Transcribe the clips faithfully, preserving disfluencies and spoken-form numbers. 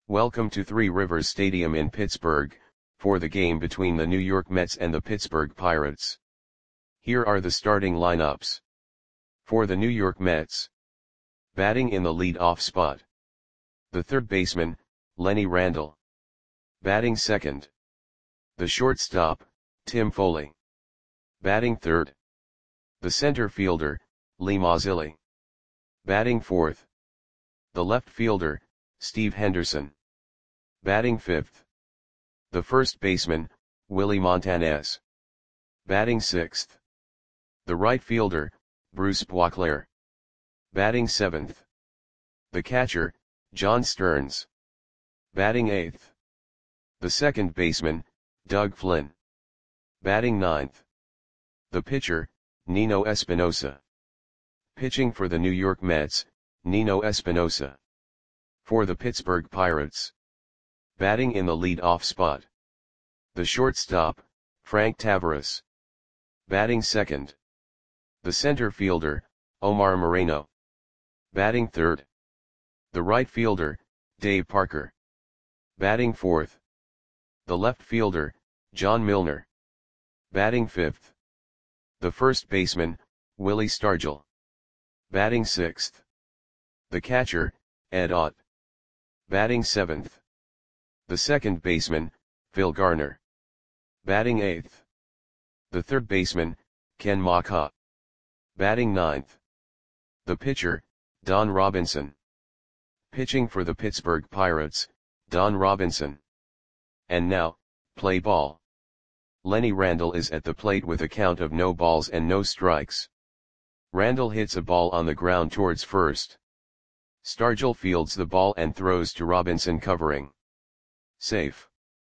Welcome to Three Rivers Stadium in Pittsburgh, for the game between the New York Mets and the Pittsburgh Pirates. Here are the starting lineups. For the New York Mets. Batting in the lead-off spot. The third baseman, Lenny Randle. Batting second. The shortstop, Tim Foley. Batting third. The center fielder, Lee Mazzilli. Batting fourth. The left fielder, Steve Henderson. Batting fifth. The first baseman, Willie Montanez. Batting sixth. The right fielder, Bruce Boisclair. Batting seventh. The catcher, John Stearns. Batting eighth. The second baseman, Doug Flynn. Batting ninth. The pitcher, Nino Espinosa. Pitching for the New York Mets, Nino Espinosa. For the Pittsburgh Pirates. Batting in the lead-off spot. The shortstop, Frank Taveras. Batting second. The center fielder, Omar Moreno. Batting third. The right fielder, Dave Parker. Batting fourth. The left fielder, John Milner. Batting fifth. The first baseman, Willie Stargell. Batting sixth. The catcher, Ed Ott. Batting seventh. The second baseman, Phil Garner. Batting eighth. The third baseman, Ken Macha. Batting ninth. The pitcher, Don Robinson. Pitching for the Pittsburgh Pirates, Don Robinson. And now, play ball. Lenny Randle is at the plate with a count of no balls and no strikes. Randle hits a ball on the ground towards first. Stargell fields the ball and throws to Robinson covering. Safe.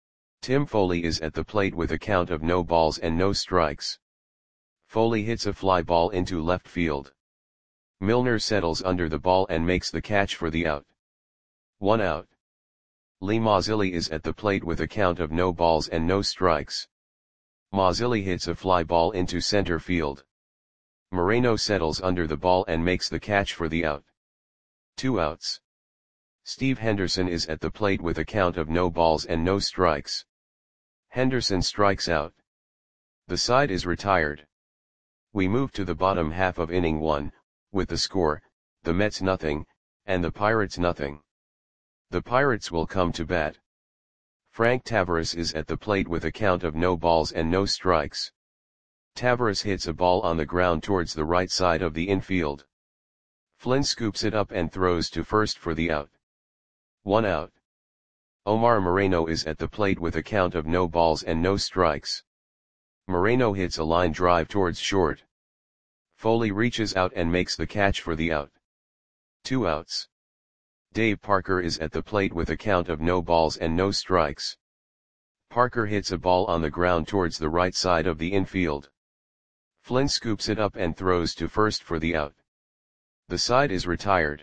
Tim Foley is at the plate with a count of no balls and no strikes. Foley hits a fly ball into left field. Milner settles under the ball and makes the catch for the out. One out. Lee Mazzilli is at the plate with a count of no balls and no strikes. Mazzilli hits a fly ball into center field. Moreno settles under the ball and makes the catch for the out. Two outs. Steve Henderson is at the plate with a count of no balls and no strikes. Henderson strikes out. The side is retired. We move to the bottom half of inning one, with the score, the Mets nothing, and the Pirates nothing. The Pirates will come to bat. Frank Taveras is at the plate with a count of no balls and no strikes. Taveras hits a ball on the ground towards the right side of the infield. Flynn scoops it up and throws to first for the out. One out. Omar Moreno is at the plate with a count of no balls and no strikes. Moreno hits a line drive towards short. Foley reaches out and makes the catch for the out. Two outs. Dave Parker is at the plate with a count of no balls and no strikes. Parker hits a ball on the ground towards the right side of the infield. Flynn scoops it up and throws to first for the out. The side is retired.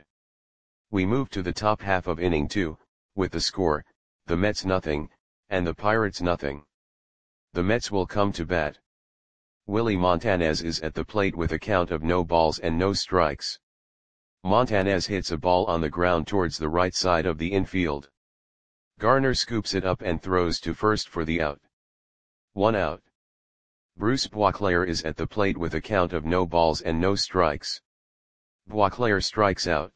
We move to the top half of inning two, with the score, the Mets nothing, and the Pirates nothing. The Mets will come to bat. Willie Montanez is at the plate with a count of no balls and no strikes. Montanez hits a ball on the ground towards the right side of the infield. Garner scoops it up and throws to first for the out. One out. Bruce Boisclair is at the plate with a count of no balls and no strikes. Boisclair strikes out.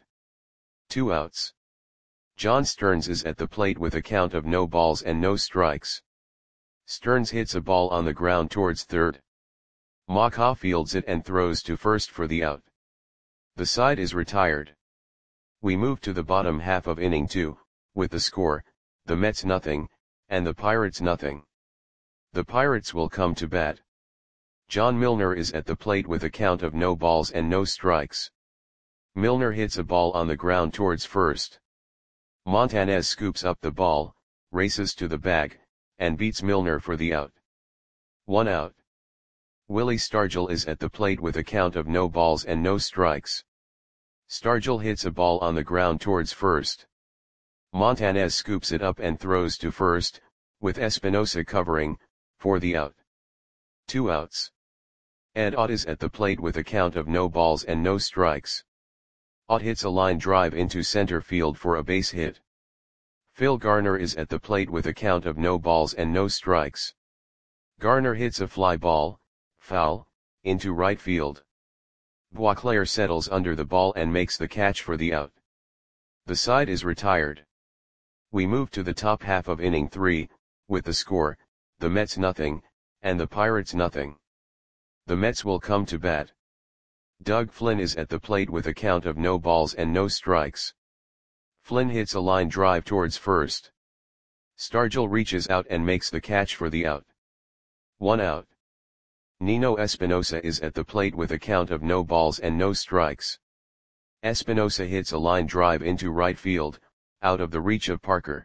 Two outs. John Stearns is at the plate with a count of no balls and no strikes. Stearns hits a ball on the ground towards third. Macha fields it and throws to first for the out. The side is retired. We move to the bottom half of inning two, with the score, the Mets nothing, and the Pirates nothing. The Pirates will come to bat. John Milner is at the plate with a count of no balls and no strikes. Milner hits a ball on the ground towards first. Montanez scoops up the ball, races to the bag, and beats Milner for the out. One out. Willie Stargell is at the plate with a count of no balls and no strikes. Stargell hits a ball on the ground towards first. Montanez scoops it up and throws to first, with Espinosa covering, for the out. Two outs. Ed Ott is at the plate with a count of no balls and no strikes. Ott hits a line drive into center field for a base hit. Phil Garner is at the plate with a count of no balls and no strikes. Garner hits a fly ball, foul, into right field. Boisclair settles under the ball and makes the catch for the out. The side is retired. We move to the top half of inning three, with the score, the Mets nothing, and the Pirates nothing. The Mets will come to bat. Doug Flynn is at the plate with a count of no balls and no strikes. Flynn hits a line drive towards first. Stargell reaches out and makes the catch for the out. One out. Nino Espinosa is at the plate with a count of no balls and no strikes. Espinosa hits a line drive into right field, out of the reach of Parker.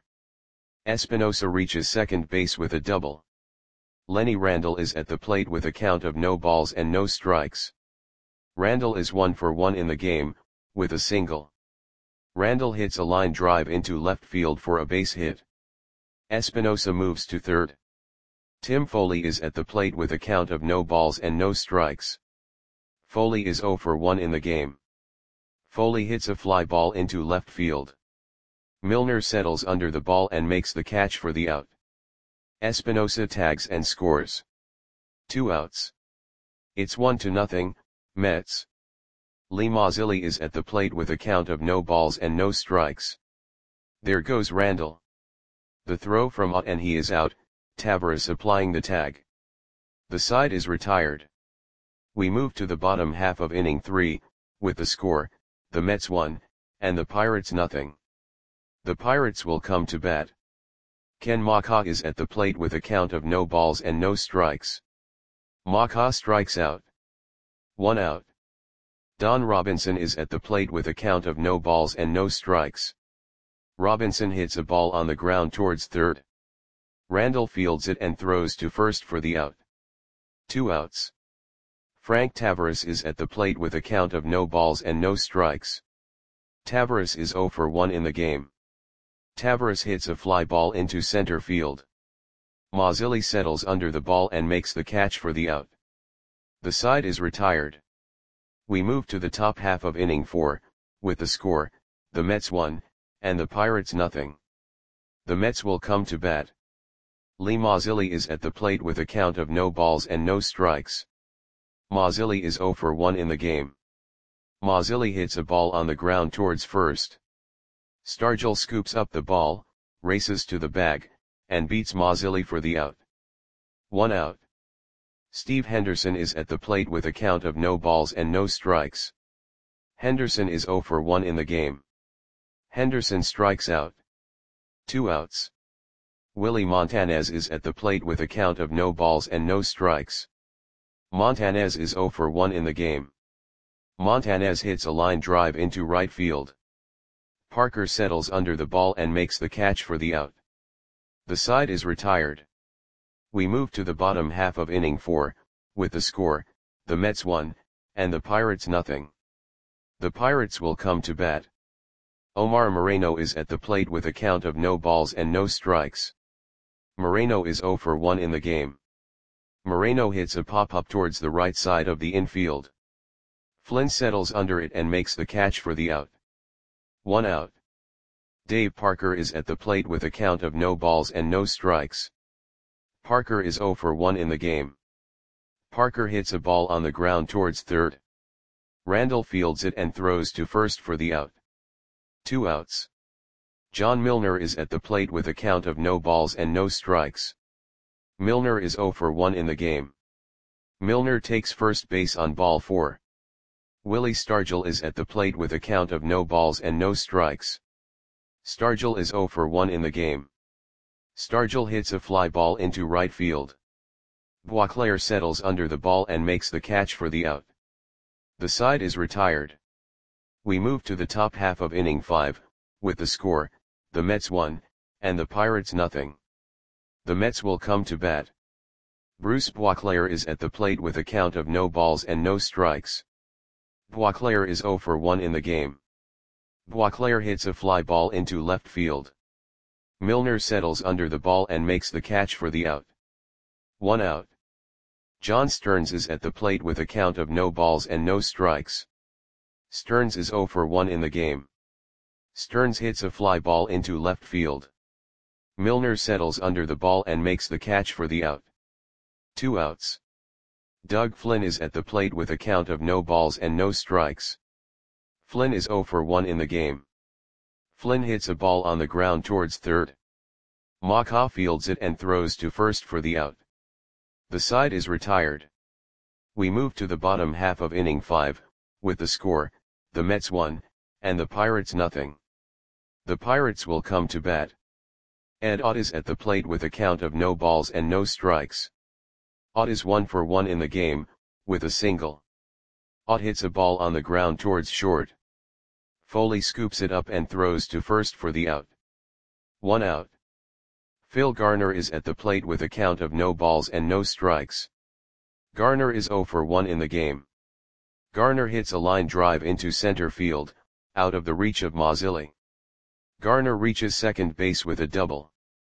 Espinosa reaches second base with a double. Lenny Randle is at the plate with a count of no balls and no strikes. Randle is one for one in the game, with a single. Randle hits a line drive into left field for a base hit. Espinosa moves to third. Tim Foley is at the plate with a count of no balls and no strikes. Foley is zero for one in the game. Foley hits a fly ball into left field. Milner settles under the ball and makes the catch for the out. Espinosa tags and scores. Two outs. It's one to nothing, Mets. Lee Mazzilli is at the plate with a count of no balls and no strikes. There goes Randle. The throw from out and he is out, Taveras applying the tag. The side is retired. We move to the bottom half of inning three, with the score, the Mets one, and the Pirates nothing. The Pirates will come to bat. Ken Macha is at the plate with a count of no balls and no strikes. Macha strikes out. One out. Don Robinson is at the plate with a count of no balls and no strikes. Robinson hits a ball on the ground towards third. Randle fields it and throws to first for the out. Two outs. Frank Taveras is at the plate with a count of no balls and no strikes. Taveras is zero for one in the game. Taveras hits a fly ball into center field. Mazzilli settles under the ball and makes the catch for the out. The side is retired. We move to the top half of inning four, with the score, the Mets one, and the Pirates nothing. The Mets will come to bat. Lee Mazzilli is at the plate with a count of no balls and no strikes. Mazzilli is zero for one in the game. Mazzilli hits a ball on the ground towards first. Stargell scoops up the ball, races to the bag, and beats Mazzilli for the out. One out. Steve Henderson is at the plate with a count of no balls and no strikes. Henderson is zero for one in the game. Henderson strikes out. Two outs. Willie Montanez is at the plate with a count of no balls and no strikes. Montanez is zero for one in the game. Montanez hits a line drive into right field. Parker settles under the ball and makes the catch for the out. The side is retired. We move to the bottom half of inning four, with the score, the Mets one, and the Pirates nothing. The Pirates will come to bat. Omar Moreno is at the plate with a count of no balls and no strikes. Moreno is zero for one in the game. Moreno hits a pop-up towards the right side of the infield. Flynn settles under it and makes the catch for the out. One out. Dave Parker is at the plate with a count of no balls and no strikes. Parker is zero for one in the game. Parker hits a ball on the ground towards third. Randle fields it and throws to first for the out. Two outs. John Milner is at the plate with a count of no balls and no strikes. Milner is zero for one in the game. Milner takes first base on ball four. Willie Stargell is at the plate with a count of no balls and no strikes. Stargell is zero for one in the game. Stargell hits a fly ball into right field. Boisclair settles under the ball and makes the catch for the out. The side is retired. We move to the top half of inning five, with the score, the Mets one, and the Pirates nothing. The Mets will come to bat. Bruce Boisclair is at the plate with a count of no balls and no strikes. Boisclair is zero for one in the game. Boisclair hits a fly ball into left field. Milner settles under the ball and makes the catch for the out. One out. John Stearns is at the plate with a count of no balls and no strikes. Stearns is zero for one in the game. Stearns hits a fly ball into left field. Milner settles under the ball and makes the catch for the out. Two outs. Doug Flynn is at the plate with a count of no balls and no strikes. Flynn is oh for one in the game. Flynn hits a ball on the ground towards third. Maka fields it and throws to first for the out. The side is retired. We move to the bottom half of inning five, with the score, the Mets one, and the Pirates nothing. The Pirates will come to bat. Ed Ott is at the plate with a count of no balls and no strikes. Ott is one for one in the game, with a single. Ott hits a ball on the ground towards short. Foley scoops it up and throws to first for the out. One out. Phil Garner is at the plate with a count of no balls and no strikes. Garner is oh for one in the game. Garner hits a line drive into center field, out of the reach of Mazzilli. Garner reaches second base with a double.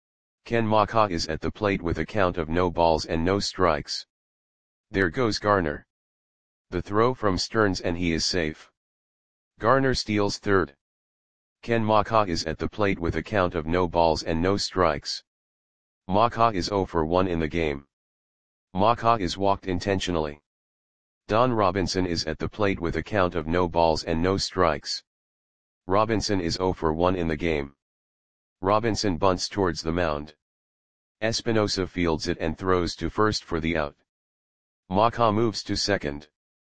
Ken Maka is at the plate with a count of no balls and no strikes. There goes Garner. The throw from Stearns and he is safe. Garner steals third. Ken Maka is at the plate with a count of no balls and no strikes. Maka is oh for one in the game. Maka is walked intentionally. Don Robinson is at the plate with a count of no balls and no strikes. Robinson is oh for one in the game. Robinson bunts towards the mound. Espinosa fields it and throws to first for the out. Maka moves to second.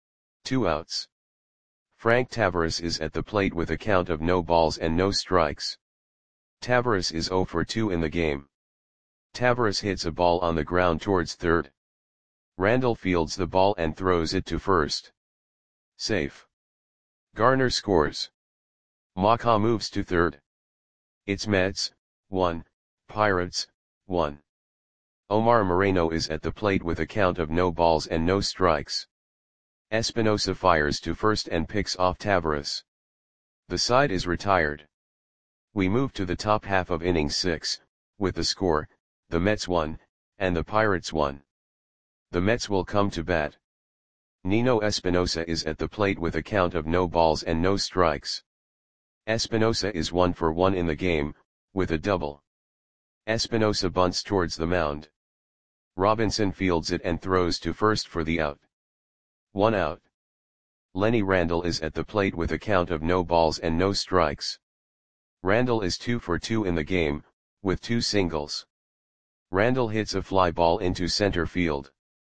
Two outs. Frank Tavares is at the plate with a count of no balls and no strikes. Tavares is oh for two in the game. Tavares hits a ball on the ground towards third. Randall fields the ball and throws it to first. Safe. Garner scores. Maka moves to third. It's Mets, one, Pirates, one. Omar Moreno is at the plate with a count of no balls and no strikes. Espinosa fires to first and picks off Tavares. The side is retired. We move to the top half of inning six, with the score, the Mets one, and the Pirates one. The Mets will come to bat. Nino Espinosa is at the plate with a count of no balls and no strikes. Espinosa is one for one in the game, with a double. Espinosa bunts towards the mound. Robinson fields it and throws to first for the out. One out. Lenny Randall is at the plate with a count of no balls and no strikes. Randall is two for two in the game, with two singles. Randall hits a fly ball into center field.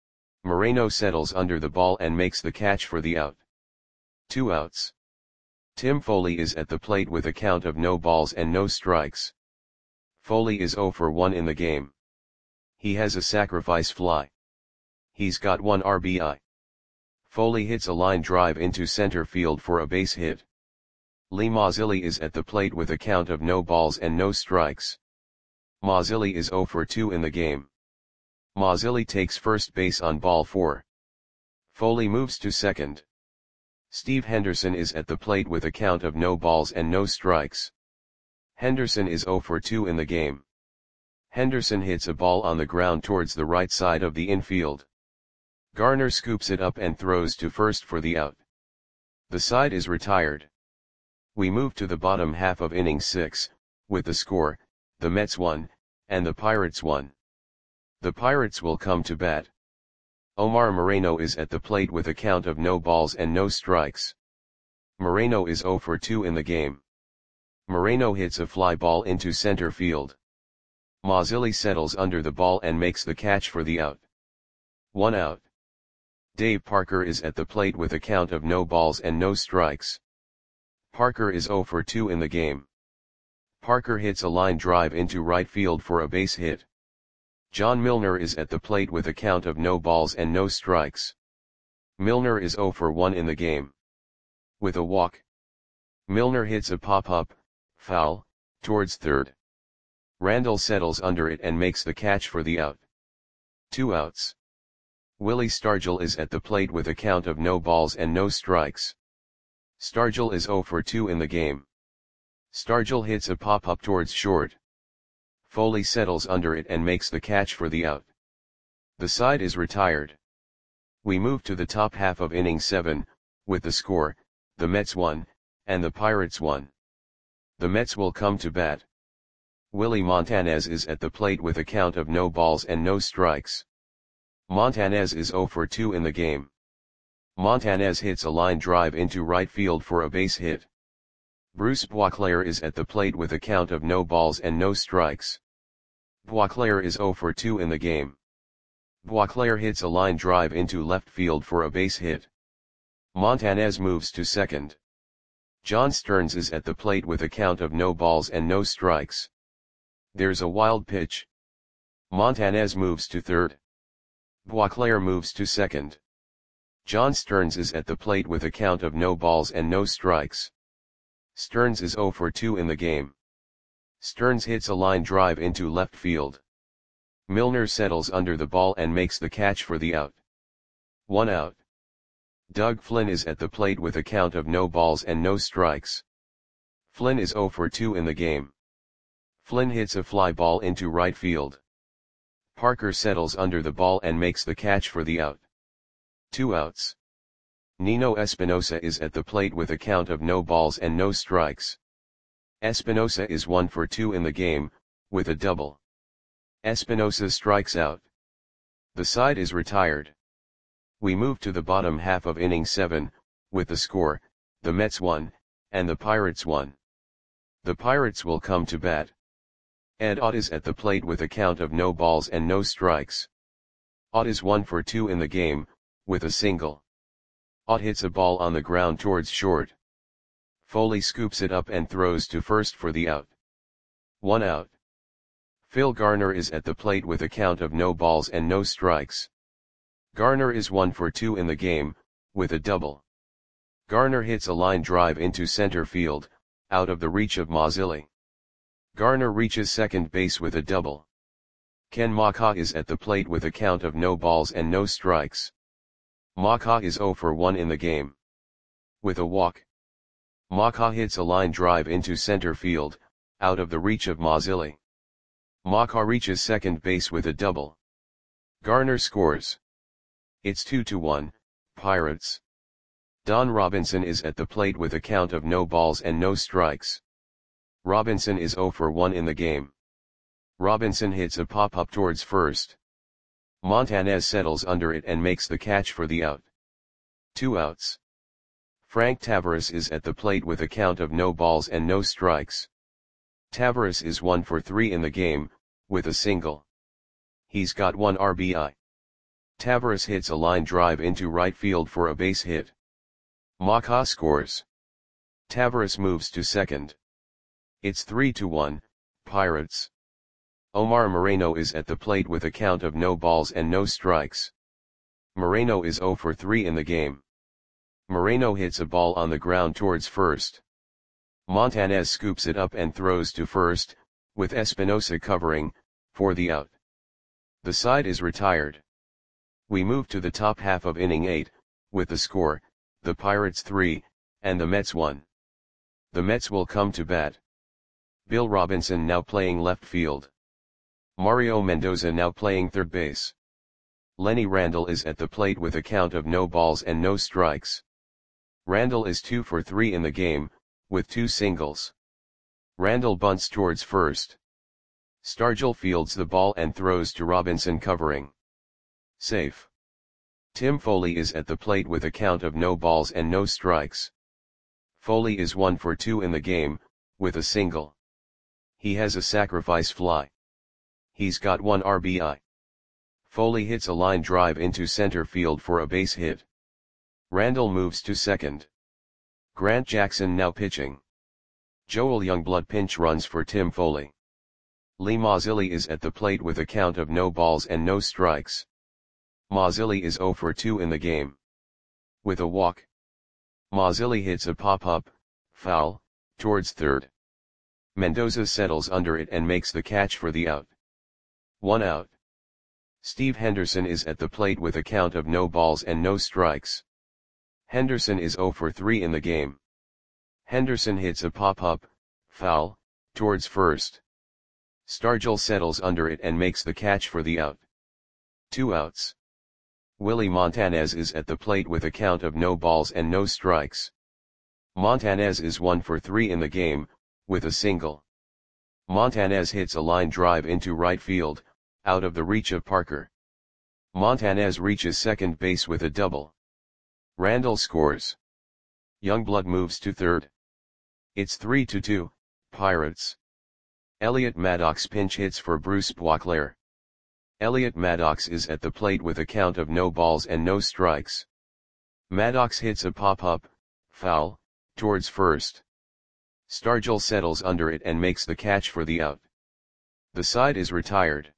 Moreno settles under the ball and makes the catch for the out. Two outs. Tim Foley is at the plate with a count of no balls and no strikes. Foley is oh for one in the game. He has a sacrifice fly. He's got one R B I. Foley hits a line drive into center field for a base hit. Lee Mazzilli is at the plate with a count of no balls and no strikes. Mazzilli is oh for two in the game. Mazzilli takes first base on ball four. Foley moves to second. Steve Henderson is at the plate with a count of no balls and no strikes. Henderson is oh for two in the game. Henderson hits a ball on the ground towards the right side of the infield. Garner scoops it up and throws to first for the out. The side is retired. We move to the bottom half of inning six, with the score, the Mets one, and the Pirates one. The Pirates will come to bat. Omar Moreno is at the plate with a count of no balls and no strikes. Moreno is oh for two in the game. Moreno hits a fly ball into center field. Mazzilli settles under the ball and makes the catch for the out. One out. Dave Parker is at the plate with a count of no balls and no strikes. Parker is oh for two in the game. Parker hits a line drive into right field for a base hit. John Milner is at the plate with a count of no balls and no strikes. Milner is oh for one in the game. With a walk. Milner hits a pop-up, foul, towards third. Randall settles under it and makes the catch for the out. Two outs. Willie Stargell is at the plate with a count of no balls and no strikes. Stargell is oh for two in the game. Stargell hits a pop-up towards short. Foley settles under it and makes the catch for the out. The side is retired. We move to the top half of inning seven, with the score, the Mets one, and the Pirates one. The Mets will come to bat. Willie Montanez is at the plate with a count of no balls and no strikes. Montanez is zero for two in the game. Montanez hits a line drive into right field for a base hit. Bruce Boisclair is at the plate with a count of no balls and no strikes. Boisclair is zero for two in the game. Boisclair hits a line drive into left field for a base hit. Montanez moves to second. John Stearns is at the plate with a count of no balls and no strikes. There's a wild pitch. Montanez moves to third. Boisclair moves to second. John Stearns is at the plate with a count of no balls and no strikes. Stearns is zero for two in the game. Stearns hits a line drive into left field. Milner settles under the ball and makes the catch for the out. One out. Doug Flynn is at the plate with a count of no balls and no strikes. Flynn is zero for two in the game. Flynn hits a fly ball into right field. Parker settles under the ball and makes the catch for the out. Two outs. Nino Espinosa is at the plate with a count of no balls and no strikes. Espinosa is one for two in the game, with a double. Espinosa strikes out. The side is retired. We move to the bottom half of inning seven, with the score, the Mets won, and the Pirates won. The Pirates will come to bat. Ed Ott is at the plate with a count of no balls and no strikes. Ott is one for two in the game, with a single. Ott hits a ball on the ground towards short. Foley scoops it up and throws to first for the out. One out. Phil Garner is at the plate with a count of no balls and no strikes. Garner is one for two in the game, with a double. Garner hits a line drive into center field, out of the reach of Mazzilli. Garner reaches second base with a double. Ken Macha is at the plate with a count of no balls and no strikes. Macha is zero for one in the game. With a walk. Macha hits a line drive into center field, out of the reach of Mazzilli. Macha reaches second base with a double. Garner scores. It's two to one, Pirates. Don Robinson is at the plate with a count of no balls and no strikes. Robinson is zero for one in the game. Robinson hits a pop-up towards first. Montanez settles under it and makes the catch for the out. Two outs. Frank Taveras is at the plate with a count of no balls and no strikes. Taveras is one for three in the game, with a single. He's got one R B I. Taveras hits a line drive into right field for a base hit. Macha scores. Taveras moves to second. It's three to one, Pirates. Omar Moreno is at the plate with a count of no balls and no strikes. Moreno is zero for three in the game. Moreno hits a ball on the ground towards first. Montanez scoops it up and throws to first, with Espinosa covering, for the out. The side is retired. We move to the top half of inning eight, with the score, the Pirates three, and the Mets one. The Mets will come to bat. Bill Robinson now playing left field. Mario Mendoza now playing third base. Lenny Randle is at the plate with a count of no balls and no strikes. Randle is two for three in the game, with two singles. Randle bunts towards first. Stargell fields the ball and throws to Robinson covering. Safe. Tim Foley is at the plate with a count of no balls and no strikes. Foley is one for two in the game, with a single. He has a sacrifice fly. He's got one R B I. Foley hits a line drive into center field for a base hit. Randle moves to second. Grant Jackson now pitching. Joel Youngblood pinch runs for Tim Foley. Lee Mazzilli is at the plate with a count of no balls and no strikes. Mazzilli is zero for two in the game. With a walk. Mazzilli hits a pop-up, foul, towards third. Mendoza settles under it and makes the catch for the out. One out. Steve Henderson is at the plate with a count of no balls and no strikes. Henderson is zero for three in the game. Henderson hits a pop-up, foul, towards first. Stargell settles under it and makes the catch for the out. Two outs. Willie Montanez is at the plate with a count of no balls and no strikes. Montanez is one for three in the game, with a single. Montanez hits a line drive into right field, out of the reach of Parker. Montanez reaches second base with a double. Randall scores. Youngblood moves to third. It's three to two, Pirates. Elliot Maddox pinch hits for Bruce Boisclair. Elliot Maddox is at the plate with a count of no balls and no strikes. Maddox hits a pop-up, foul, towards first. Stargell settles under it and makes the catch for the out. The side is retired.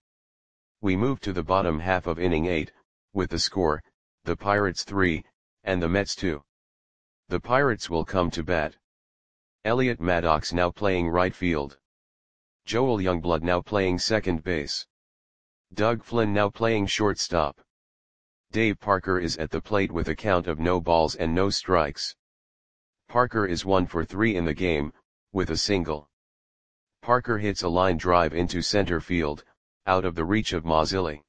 We move to the bottom half of inning eight, with the score, the Pirates three, and the Mets two. The Pirates will come to bat. Elliot Maddox now playing right field. Joel Youngblood now playing second base. Doug Flynn now playing shortstop. Dave Parker is at the plate with a count of no balls and no strikes. Parker is one for three in the game, with a single. Parker hits a line drive into center field, out of the reach of Mazzilli.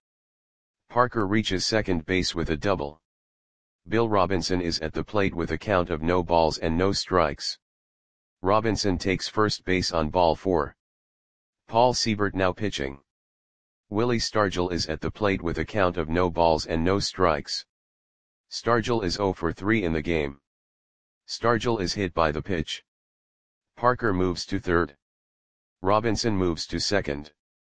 Parker reaches second base with a double. Bill Robinson is at the plate with a count of no balls and no strikes. Robinson takes first base on ball four. Paul Siebert now pitching. Willie Stargell is at the plate with a count of no balls and no strikes. Stargell is zero for three in the game. Stargell is hit by the pitch. Parker moves to third. Robinson moves to second.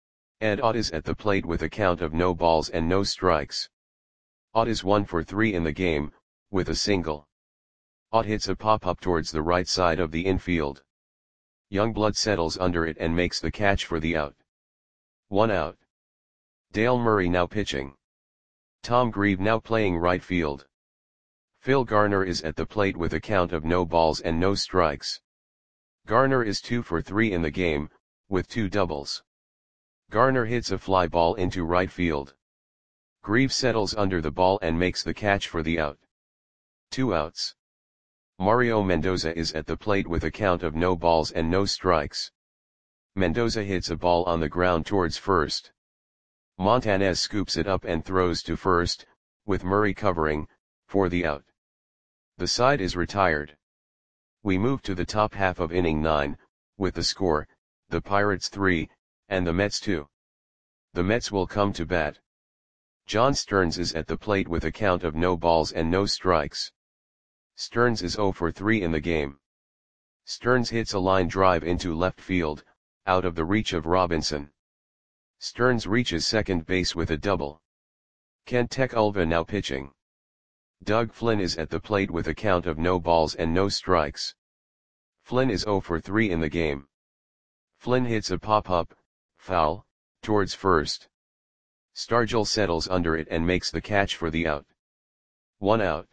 Ed Ott is at the plate with a count of no balls and no strikes. Ott is one for three in the game, with a single. Ott hits a pop-up towards the right side of the infield. Youngblood settles under it and makes the catch for the out. One out. Dale Murray now pitching. Tom Grieve now playing right field. Phil Garner is at the plate with a count of no balls and no strikes. Garner is two for three in the game, with two doubles. Garner hits a fly ball into right field. Grieve settles under the ball and makes the catch for the out. Two outs. Mario Mendoza is at the plate with a count of no balls and no strikes. Mendoza hits a ball on the ground towards first. Montanez scoops it up and throws to first, with Murray covering, for the out. The side is retired. We move to the top half of inning nine, with the score, the Pirates three, and the Mets two. The Mets will come to bat. John Stearns is at the plate with a count of no balls and no strikes. Stearns is zero for three in the game. Stearns hits a line drive into left field, out of the reach of Robinson. Stearns reaches second base with a double. Kent Tekulve now pitching. Doug Flynn is at the plate with a count of no balls and no strikes. Flynn is zero for three in the game. Flynn hits a pop-up, foul, towards first. Stargell settles under it and makes the catch for the out. One out.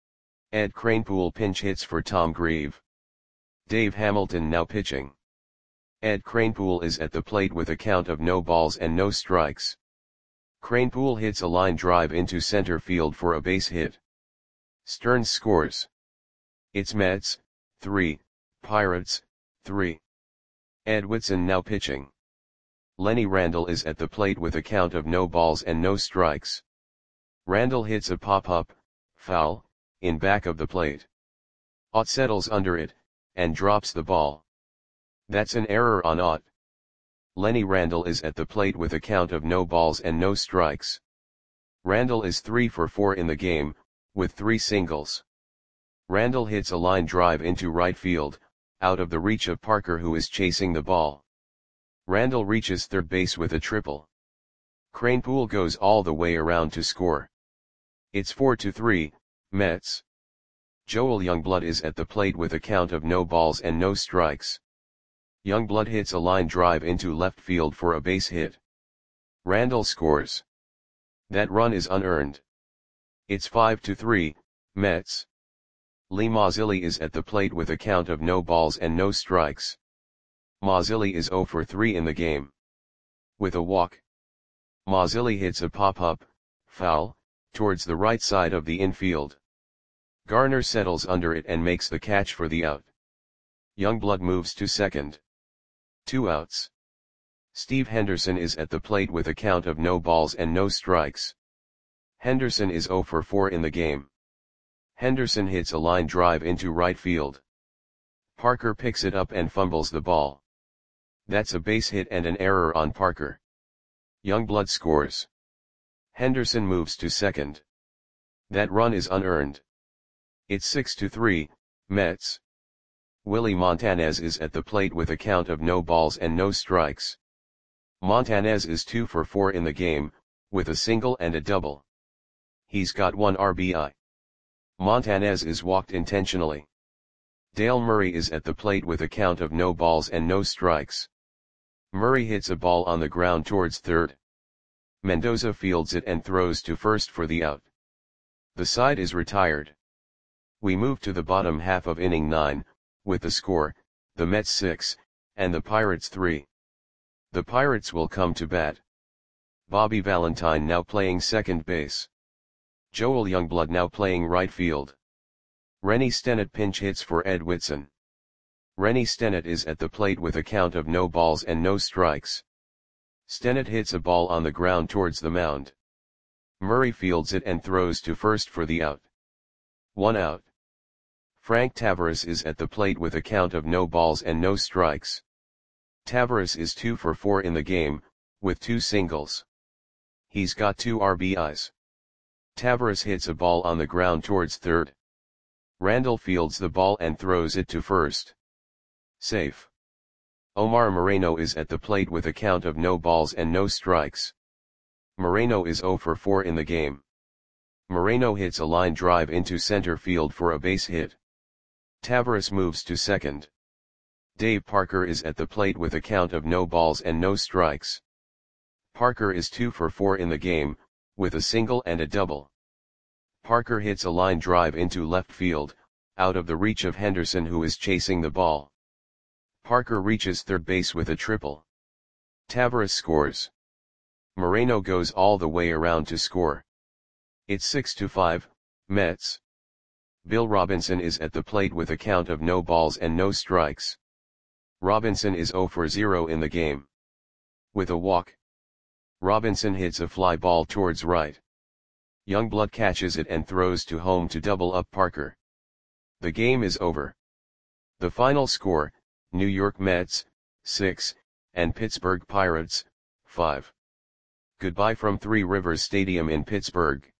Ed Kranepool pinch hits for Tom Grieve. Dave Hamilton now pitching. Ed Kranepool is at the plate with a count of no balls and no strikes. Kranepool hits a line drive into center field for a base hit. Stearns scores. It's Mets, three, Pirates, three. Ed Whitson now pitching. Lenny Randall is at the plate with a count of no balls and no strikes. Randall hits a pop-up, foul, in back of the plate. Ott settles under it, and drops the ball. That's an error on Ott. Lenny Randall is at the plate with a count of no balls and no strikes. Randall is three for four in the game, with three singles. Randall hits a line drive into right field, out of the reach of Parker who is chasing the ball. Randall reaches third base with a triple. Kranepool goes all the way around to score. It's four to three, Mets. Joel Youngblood is at the plate with a count of no balls and no strikes. Youngblood hits a line drive into left field for a base hit. Randall scores. That run is unearned. It's five to three, Mets. Lee Mazzilli is at the plate with a count of no balls and no strikes. Mazzilli is zero for three in the game. With a walk. Mazzilli hits a pop-up, foul, towards the right side of the infield. Garner settles under it and makes the catch for the out. Youngblood moves to second. Two outs. Steve Henderson is at the plate with a count of no balls and no strikes. Henderson is zero for four in the game. Henderson hits a line drive into right field. Parker picks it up and fumbles the ball. That's a base hit and an error on Parker. Youngblood scores. Henderson moves to second. That run is unearned. It's six to three, Mets. Willie Montanez is at the plate with a count of no balls and no strikes. Montanez is two for four in the game, with a single and a double. He's got one R B I. Montanez is walked intentionally. Dale Murray is at the plate with a count of no balls and no strikes. Murray hits a ball on the ground towards third. Mendoza fields it and throws to first for the out. The side is retired. We move to the bottom half of inning nine, with the score, the Mets six, and the Pirates three. The Pirates will come to bat. Bobby Valentine now playing second base. Joel Youngblood now playing right field. Rennie Stennett pinch hits for Ed Whitson. Rennie Stennett is at the plate with a count of no balls and no strikes. Stennett hits a ball on the ground towards the mound. Murray fields it and throws to first for the out. One out. Frank Taveras is at the plate with a count of no balls and no strikes. Taveras is two for four in the game, with two singles. He's got two R B Is. Taveras hits a ball on the ground towards third. Randall fields the ball and throws it to first. Safe. Omar Moreno is at the plate with a count of no balls and no strikes. Moreno is zero for four in the game. Moreno hits a line drive into center field for a base hit. Taveras moves to second. Dave Parker is at the plate with a count of no balls and no strikes. Parker is two for four in the game, with a single and a double. Parker hits a line drive into left field, out of the reach of Henderson, who is chasing the ball. Parker reaches third base with a triple. Taveras scores. Moreno goes all the way around to score. It's six to five, Mets. Bill Robinson is at the plate with a count of no balls and no strikes. Robinson is zero for zero in the game. With a walk, Robinson hits a fly ball towards right. Youngblood catches it and throws to home to double up Parker. The game is over. The final score, New York Mets, six, and Pittsburgh Pirates, five. Goodbye from Three Rivers Stadium in Pittsburgh.